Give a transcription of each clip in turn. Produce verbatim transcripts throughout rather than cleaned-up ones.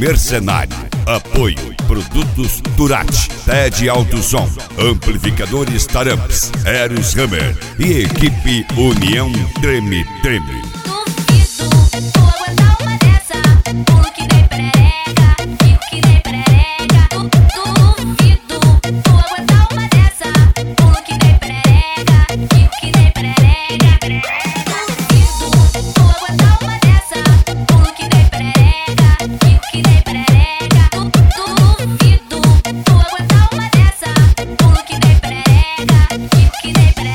Mercenário. Apoio Produtos Turati, T E D Alto Som, Amplificadores Taramps, Eros Hammer e Equipe União Treme Treme. Duvido, vou aguentar uma dessa, pulo que nem prega, fico que nem prega. Duvido, vou aguentar uma dessa, pulo que nem prega, fico que nem prega. Duvido, vou aguentar uma dessa, pulo que nem prega, fico que nem prega. Duvido, vou aguentar uma dessa, pulo que nem prega, fico que nem prega.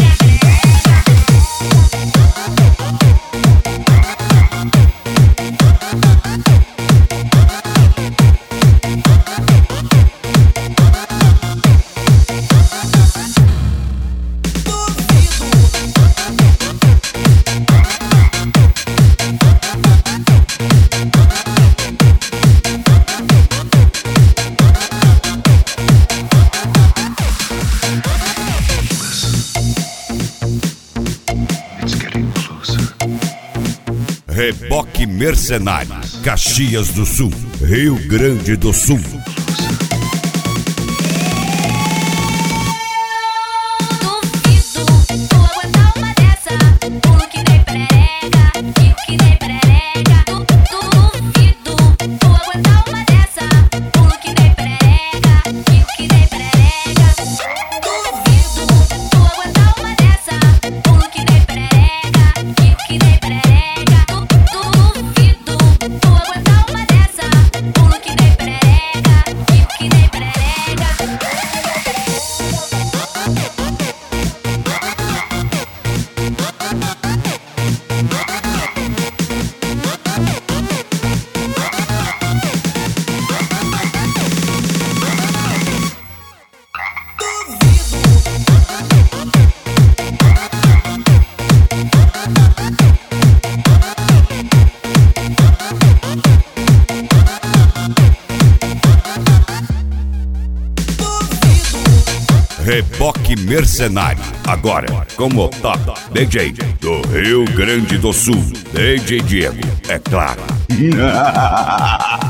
Reboque Mercenário, Caxias do Sul, Rio Grande do Sul. Duvido, vou aguentar uma dessa, pulo que nem prega, fico que nem prega. Duvido, vou aguentar uma dessa, pulo que nem prega, fico que nem prega. Duvido, vou aguentar uma dessa, pulo que nem prega, fico que nem prega. Duvido, vou aguentar uma dessa, pulo que nem prega, fico que nem prega. Reboque Mercenário, agora como top D J do Rio Grande do Sul, D J Diego, é claro.